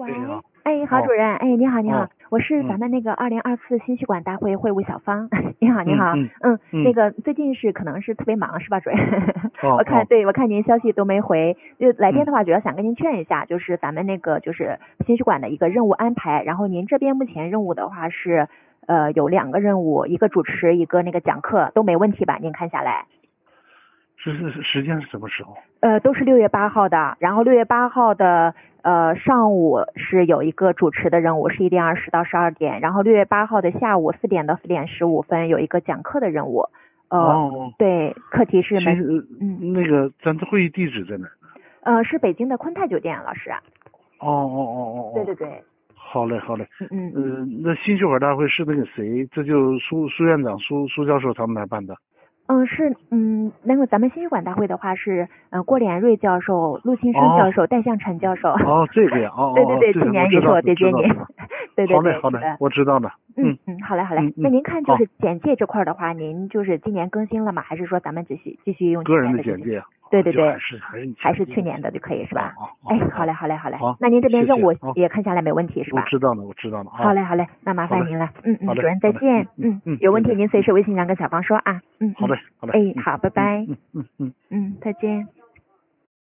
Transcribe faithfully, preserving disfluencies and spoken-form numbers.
喂， 你好。 哎，郝哦主任，哎，你好，你好， 哦我是嗯咱们那个二零二四心血管大会会务小芳，你好，你好， 嗯嗯嗯， 嗯那个最近是可能是特别忙是吧，主任？ 哦我看， 哦对，我看您消息都没回，就来电嗯的话，主要想跟您劝一下，就是咱们那个就是心血管的一个任务安排，然后您这边目前任务的话是呃有两个任务，一个主持，一个那个讲课，都没问题吧？您看下来。 是是是时间是什么时候？ 呃，都是六月八号的，然后六月八号的呃上午是有一个主持的任务，是一点二十到十二点，然后六月八号的下午四点到四点十五分有一个讲课的任务，呃， 哦哦， 对，课题是门， 新呃嗯， 那个咱这会议地址在哪儿？ 呃，是北京的昆泰酒店，老师， 哦哦哦哦哦， 对对对， 好嘞好嘞。 嗯嗯。 呃，那心血管大会是那个谁？这就苏苏院长、苏苏教授他们来办的。 嗯，是，嗯，那个咱们心血管大会的话是，呃，郭连瑞教授、陆庆生哦教授、戴向晨教授。 哦，这个呀，哦哦哦， 对对对，去这个我年也是我知道的， 对接您知道知道。。 对对对， 好嘞好嘞， 是的。 我知道了。 嗯嗯，好嘞好嘞嗯。嗯那您看就好， 是简介这块的话，您就是今年更新了吗？还是说咱们继续继续用去个人年的这些？ 的简介。 对对对就还，是还是你还是简介去年的就可以是吧？ 哦哦哦哎， 哦好嘞好嘞好嘞好， 那您这边任务谢谢好也看下来没问题是吧？ 我知道了，我知道了啊。 好嘞好嘞，那麻好嘞烦您了。嗯嗯， 好嘞主任再好嘞见。 嗯嗯嗯有问题再见您随时微信上跟小芳说啊。嗯， 好嘞，好嘞。 哎， 嗯好，拜拜。 嗯嗯嗯。 嗯，再见。